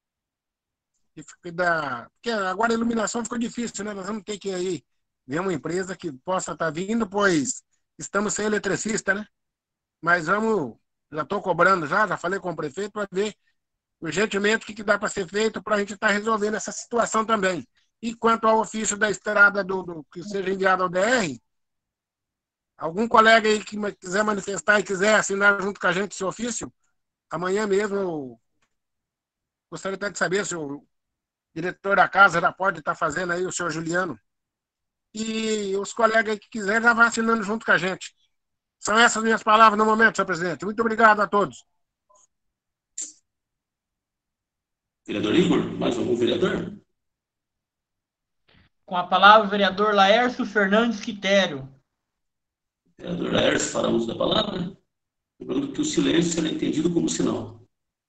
Porque agora a iluminação ficou difícil, né? Nós vamos ter que aí ver uma empresa que possa estar vindo, pois estamos sem eletricista, né? Mas vamos, já estou cobrando já, já falei com o prefeito para ver urgentemente o que, que dá para ser feito para a gente estar resolvendo essa situação também. E quanto ao ofício da estrada do, do que seja enviado ao D R, algum colega aí que quiser manifestar e quiser assinar junto com a gente esse ofício, amanhã mesmo eu gostaria até de saber se o diretor da casa já pode estar fazendo aí, o senhor Juliano. E os colegas aí que quiserem já vão assinando junto com a gente. São essas minhas palavras no momento, senhor presidente. Muito obrigado a todos. Vereador Igor, mais algum vereador? Com a palavra, o vereador Laércio Fernandes Quitério. Vereador Laércio, fala uso da palavra. Lembrando que o silêncio será entendido como sinal.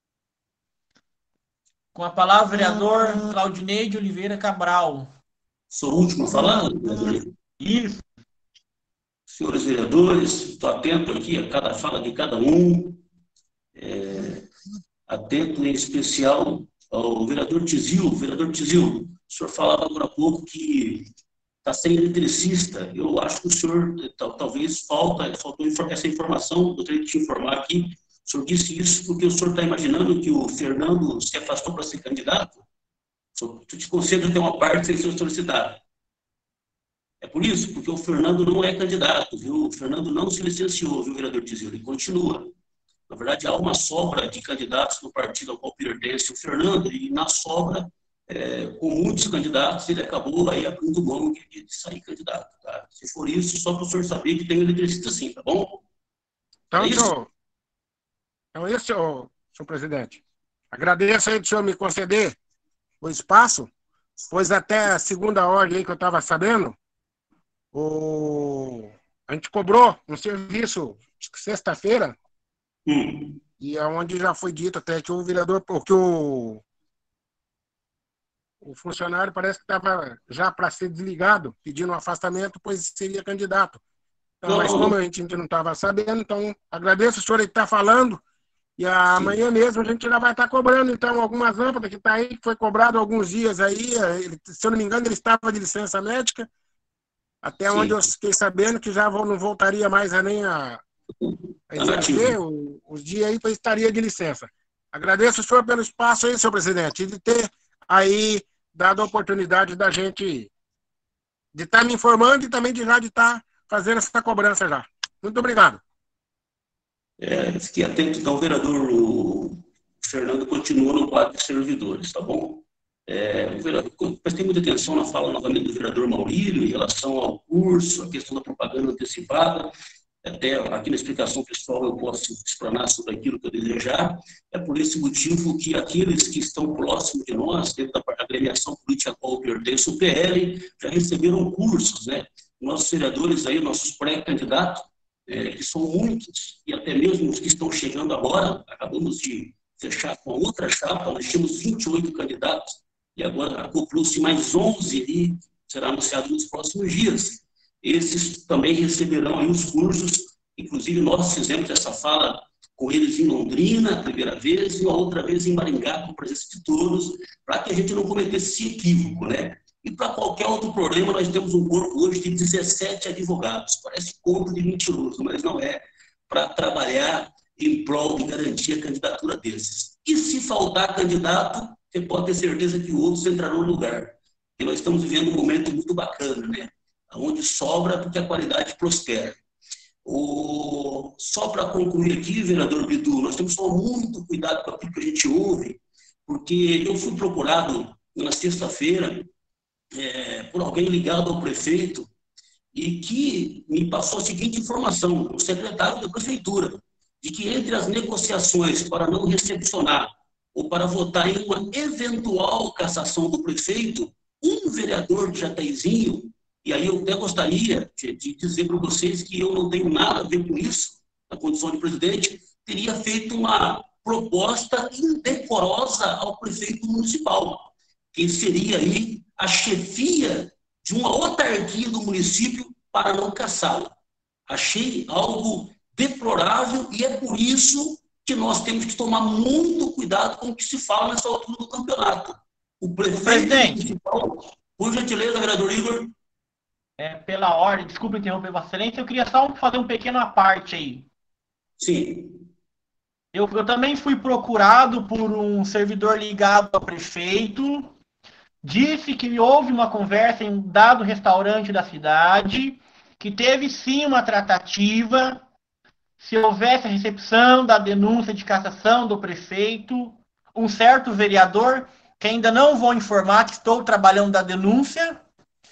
Com a palavra, o vereador Claudinei de Oliveira Cabral. Sou o último a falar, vereador? Isso. Senhores vereadores, estou atento aqui a cada fala de cada um. É, atento em especial ao vereador Tizil. Vereador Tizil, o senhor falava agora há pouco que está sem eletricista. Eu acho que o senhor, talvez, falta, faltou essa informação, gostaria de te informar aqui. O senhor disse isso porque o senhor está imaginando que o Fernando se afastou para ser candidato? Eu te concedo até uma parte sem ser solicitado. É por isso, porque o Fernando não é candidato, viu? O Fernando não se licenciou, viu, vereador Tizil? Ele continua. Na verdade, há uma sobra de candidatos no partido ao qual pertence o Fernando, e na sobra, é, com muitos candidatos, ele acabou aí abrindo mão de, de sair candidato, tá? Se for isso, só para o senhor saber que tem um eletricista sim, tá bom? Então, é isso? senhor, então é isso, senhor, senhor presidente. Agradeço aí do senhor me conceder o espaço, pois até a segunda ordem aí que eu estava sabendo, o... a gente cobrou um serviço sexta-feira, hum. e é onde já foi dito até que o vereador, porque o, o funcionário parece que estava já para ser desligado, pedindo um afastamento, pois seria candidato. Então, mas como a gente não estava sabendo, então agradeço o senhor aí que está falando, e amanhã mesmo a gente já vai estar cobrando, então, algumas lâmpadas que está aí, que foi cobrado alguns dias aí, ele, se eu não me engano, ele estava de licença médica, até Sim. onde eu fiquei sabendo que já não voltaria mais a nem a, a exercer o, os dias aí, pois estaria de licença. Agradeço o senhor pelo espaço aí, senhor presidente, e de ter aí dado a oportunidade da gente de estar me informando e também de já de estar fazendo essa cobrança já. Muito obrigado. É, fiquei atento, então, o vereador o Fernando continua no quadro de servidores, tá bom? É, eu prestei muita atenção na fala novamente do vereador Maurílio em relação ao curso, a questão da propaganda antecipada. Até aqui na explicação pessoal eu posso explanar sobre aquilo que eu desejar. É por esse motivo que aqueles que estão próximos de nós, dentro da agremiação política a qual pertence o P L, já receberam cursos, né? Nossos vereadores aí, nossos pré-candidatos, é, que são muitos, e até mesmo os que estão chegando agora, acabamos de fechar com outra chapa, nós tínhamos vinte e oito candidatos, e agora acoplou-se mais onze e será anunciado nos próximos dias. Esses também receberão aí os cursos, inclusive nós fizemos essa fala com eles em Londrina, a primeira vez, e a outra vez em Maringá, com a presença de todos, para que a gente não cometesse esse equívoco, né? E para qualquer outro problema, nós temos um corpo hoje de dezessete advogados. Parece conto de mentiroso, mas não é, para trabalhar em prol de garantir a candidatura desses. E se faltar candidato, você pode ter certeza que outros entrarão no lugar. E nós estamos vivendo um momento muito bacana, né? Onde sobra porque a qualidade prospera. O... Só para concluir aqui, vereador Bidu, nós temos que tomar muito cuidado com aquilo que a gente ouve, porque eu fui procurado na sexta-feira é, por alguém ligado ao prefeito e que me passou a seguinte informação, o secretário da prefeitura, de que entre as negociações para não recepcionar ou para votar em uma eventual cassação do prefeito, um vereador de Jataizinho, e aí eu até gostaria de, de dizer para vocês que eu não tenho nada a ver com isso, na condição de presidente, teria feito uma proposta indecorosa ao prefeito municipal, que seria aí a chefia de uma autarquia do município para não caçá-la. Achei algo deplorável e é por isso que nós temos que tomar muito cuidado com o que se fala nessa altura do campeonato. O prefeito Presidente. municipal, por gentileza, vereador Igor. É, pela ordem, desculpa interromper, Vossa Excelência, eu queria só fazer um pequeno aparte aí. Sim. Eu, eu também fui procurado por um servidor ligado ao prefeito, disse que houve uma conversa em um dado restaurante da cidade, que teve sim uma tratativa, se houvesse a recepção da denúncia de cassação do prefeito, um certo vereador, que ainda não vou informar que estou trabalhando da denúncia,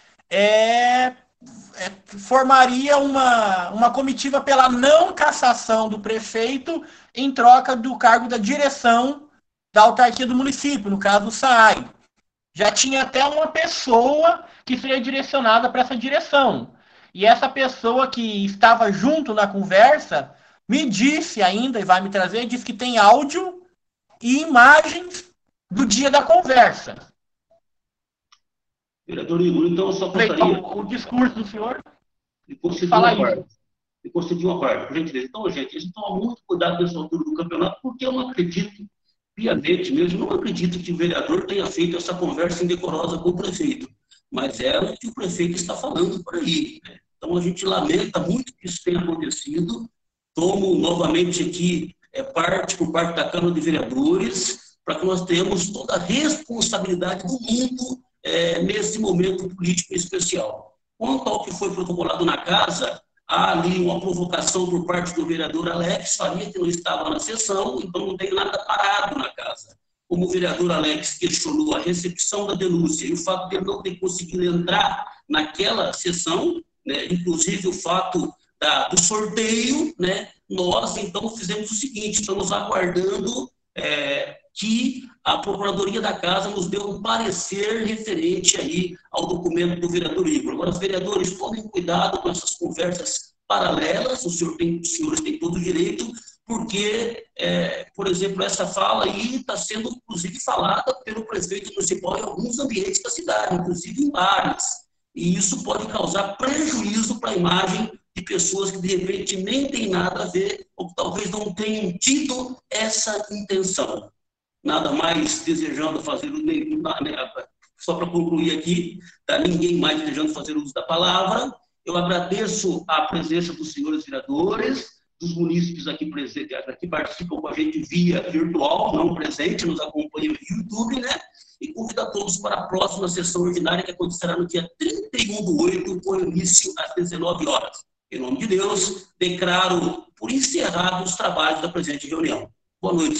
é, é, formaria uma, uma comitiva pela não cassação do prefeito em troca do cargo da direção da autarquia do município, no caso o S A I. Já tinha até uma pessoa que seria direcionada para essa direção. E essa pessoa que estava junto na conversa me disse ainda, e vai me trazer, disse que tem áudio e imagens do dia da conversa. Vereador Igor, então eu só gostaria... O, o discurso do senhor... De conceder Fala uma aí. parte. De conceder uma parte, por gentileza. Então, gente, a gente toma muito cuidado nessa altura do campeonato, porque eu não acredito, piamente mesmo, não acredito que o vereador tenha feito essa conversa indecorosa com o prefeito. Mas é o que o prefeito está falando por aí, né? Então, a gente lamenta muito que isso tenha acontecido. Tomo novamente aqui é, parte por parte da Câmara de Vereadores, para que nós tenhamos toda a responsabilidade do mundo é, nesse momento político especial. Quanto ao que foi protocolado na casa, há ali uma provocação por parte do vereador Alex Faria, que não estava na sessão, então não tem nada parado na casa. Como o vereador Alex questionou a recepção da denúncia e o fato de ele não ter conseguido entrar naquela sessão, né, inclusive o fato da, do sorteio, né, nós então fizemos o seguinte, estamos aguardando é, que a Procuradoria da Casa nos dê um parecer referente aí ao documento do vereador Igor. Agora, os vereadores, tomem cuidado com essas conversas paralelas, o senhor tem, os senhores têm todo o direito, porque, é, por exemplo, essa fala aí está sendo, inclusive, falada pelo prefeito municipal em alguns ambientes da cidade, inclusive em bares. E isso pode causar prejuízo para a imagem de pessoas que, de repente, nem têm nada a ver ou que talvez não tenham tido essa intenção. Nada mais desejando fazer, só para concluir aqui, tá? Ninguém mais desejando fazer uso da palavra. Eu agradeço a presença dos senhores vereadores, dos munícipes aqui presentes, que participam com a gente via virtual, não presente, nos acompanham no YouTube, né? E convido a todos para a próxima sessão ordinária, que acontecerá no dia trinta e um do oito, com início às dezenove horas. Em nome de Deus, declaro por encerrado os trabalhos da presente reunião. Boa noite.